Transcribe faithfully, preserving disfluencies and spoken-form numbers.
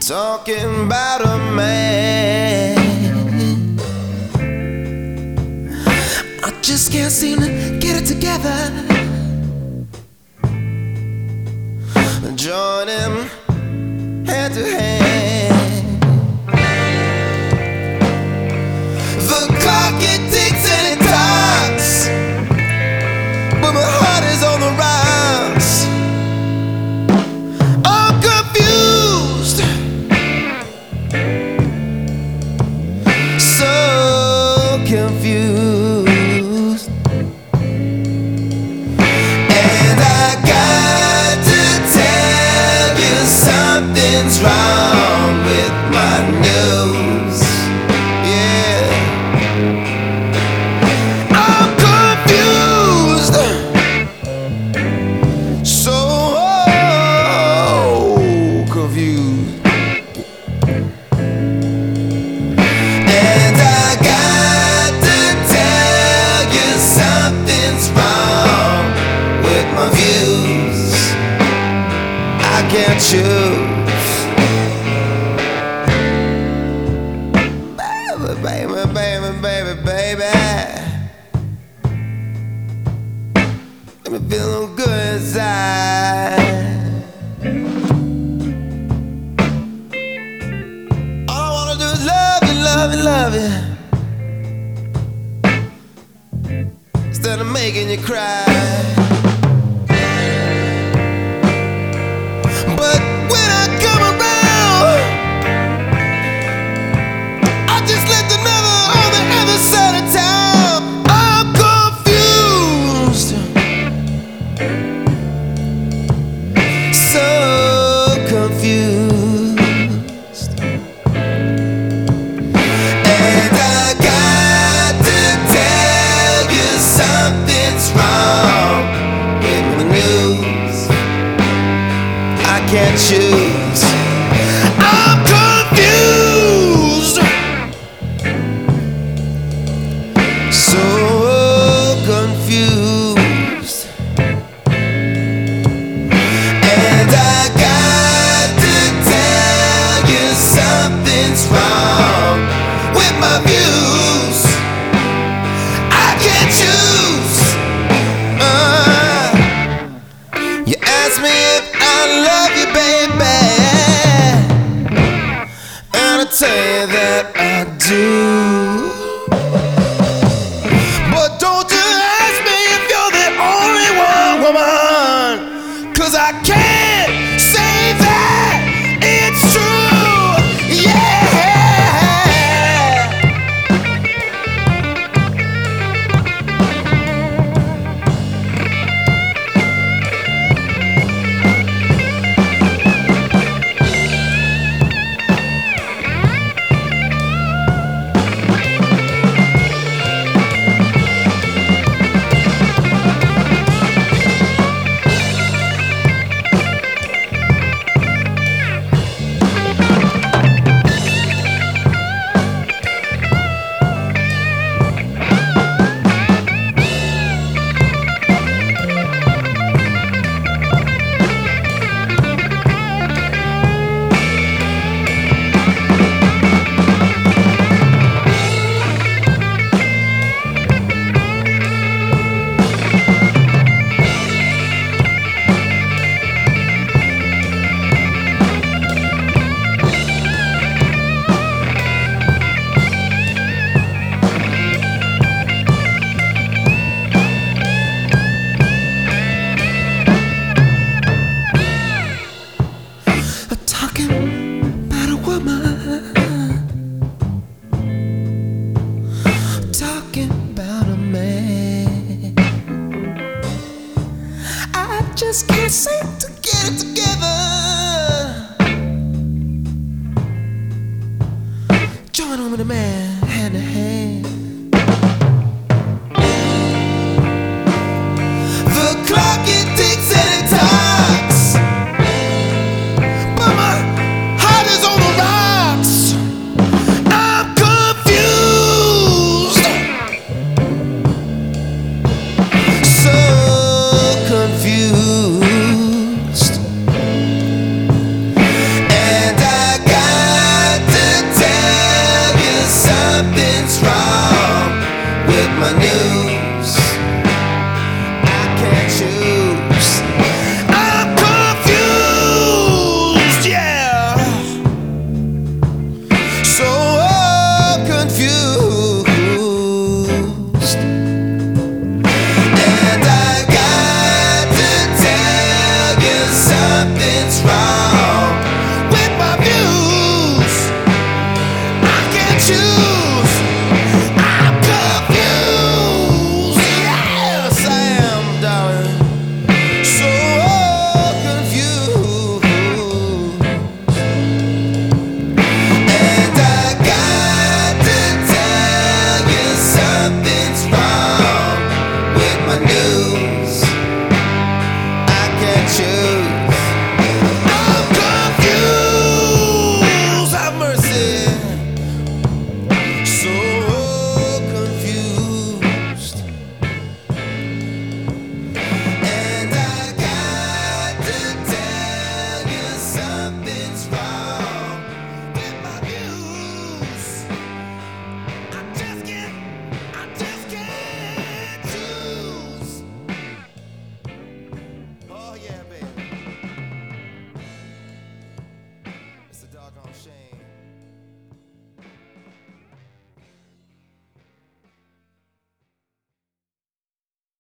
Talking about a man, I just can't seem to get it together. Join him hand to hand. The clock it ticks and it talks, but my heart is on the rocks. I'm confused, so confused, and I got to tell you something's wrong with my news. Yeah, I'm confused, so confused. And I got to tell you something's wrong with my views. I can't choose. Baby, baby, baby, baby, baby, let me feel no good inside. All I wanna do is love you, love you, love you, instead of making you cry. But when I come around, I just let the never on the other side of town. I'm confused, so confused, and I got to tell you something's wrong with the news. I can't choose. I'm confused, so confused, and I got to tell you something's wrong with my views. I can't choose. Uh, you ask me if I love you, baby, and I tell you that I do. But don't you ask me if you're the only one, woman, 'cause I can't say that it's true. Yeah. Just can't seem to get it together. Join on with a man, hand to hand. The clock it ticks and it talks, but my heart is on the rocks. I'm confused, so confused. do.